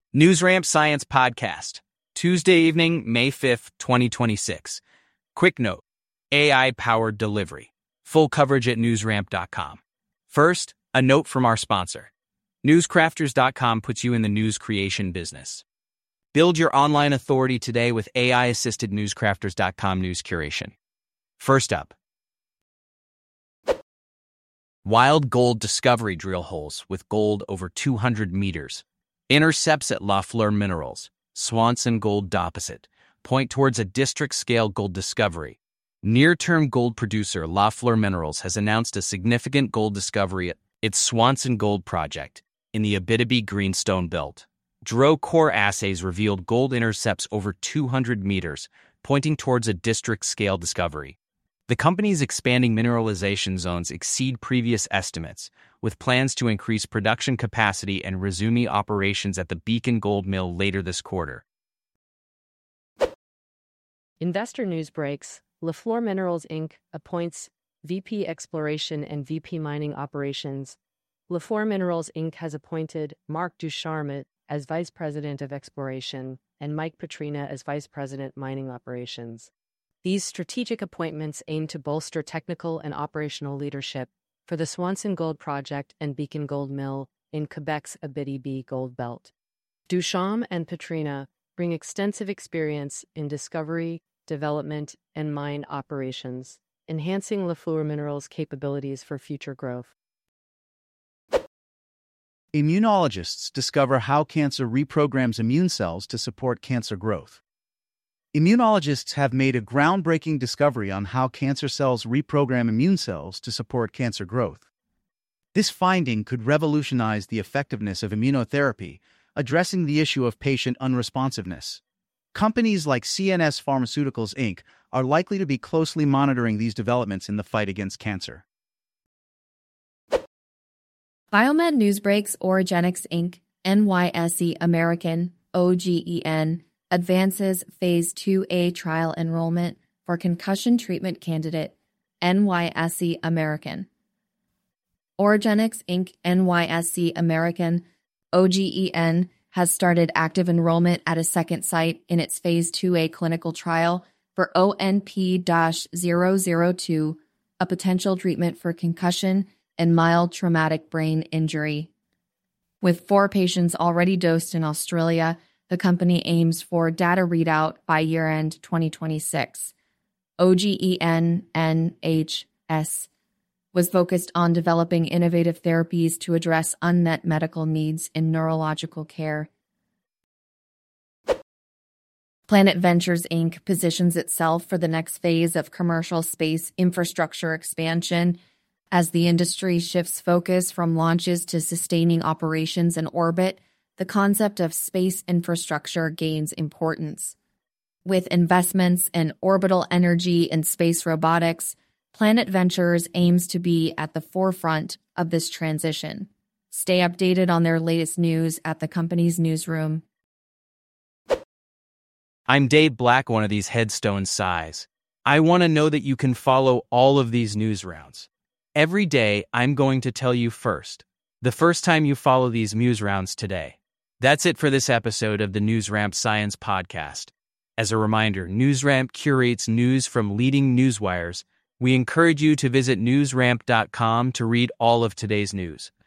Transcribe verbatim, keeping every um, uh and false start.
NewsRamp Science Podcast, Tuesday evening, May fifth, twenty twenty-six. Quick note, A I-powered delivery. Full coverage at newsramp dot com. First, a note from our sponsor. newscrafters dot com puts you in the news creation business. Build your online authority today with A I-assisted newscrafters dot com news curation. First up, wild gold discovery drill holes with gold over two hundred meters. Intercepts at La Fleur Minerals, Swanson Gold Deposit, point towards a district-scale gold discovery. Near-term gold producer La Fleur Minerals has announced a significant gold discovery at its Swanson Gold project in the Abitibi Greenstone Belt. Dro core assays revealed gold intercepts over two hundred meters, pointing towards a district-scale discovery. The company's expanding mineralization zones exceed previous estimates, with plans to increase production capacity and resume operations at the Beacon Gold Mill later this quarter. Investor news breaks. La Fleur Minerals, Incorporated appoints V P Exploration and V P Mining Operations. La Fleur Minerals, Incorporated has appointed Marc Ducharme as Vice President of Exploration and Mike Petrina as Vice President Mining Operations. These strategic appointments aim to bolster technical and operational leadership for the Swanson Gold Project and Beacon Gold Mill in Quebec's Abitibi Gold Belt. Ducharme and Petrina bring extensive experience in discovery, development, and mine operations, enhancing La Fleur Minerals' capabilities for future growth. Immunologists discover how cancer reprograms immune cells to support cancer growth. Immunologists have made a groundbreaking discovery on how cancer cells reprogram immune cells to support cancer growth. This finding could revolutionize the effectiveness of immunotherapy, addressing the issue of patient unresponsiveness. Companies like C N S Pharmaceuticals, Incorporated are likely to be closely monitoring these developments in the fight against cancer. Biomed Newsbreaks Oragenics, Incorporated, N Y S E American, O G E N, advances Phase two A trial enrollment for concussion treatment candidate N Y S E American. Oragenics, Incorporated, N Y S E American, O G E N, has started active enrollment at a second site in its Phase two A clinical trial for O N P zero zero two, a potential treatment for concussion and mild traumatic brain injury. With four patients already dosed in Australia, the company aims for data readout by year-end twenty twenty-six. O G E N N H S was focused on developing innovative therapies to address unmet medical needs in neurological care. Planet Ventures, Incorporated positions itself for the next phase of commercial space infrastructure expansion as the industry shifts focus from launches to sustaining operations in orbit. The concept of space infrastructure gains importance. With investments in orbital energy and space robotics, Planet Ventures aims to be at the forefront of this transition. Stay updated on their latest news at the company's newsroom. I'm Dave Black, one of these headstone size. I want to know that you can follow all of these news rounds. Every day, I'm going to tell you first, the first time you follow these news rounds today. That's it for this episode of the NewsRamp Science Podcast. As a reminder, NewsRamp curates news from leading newswires. We encourage you to visit newsramp dot com to read all of today's news.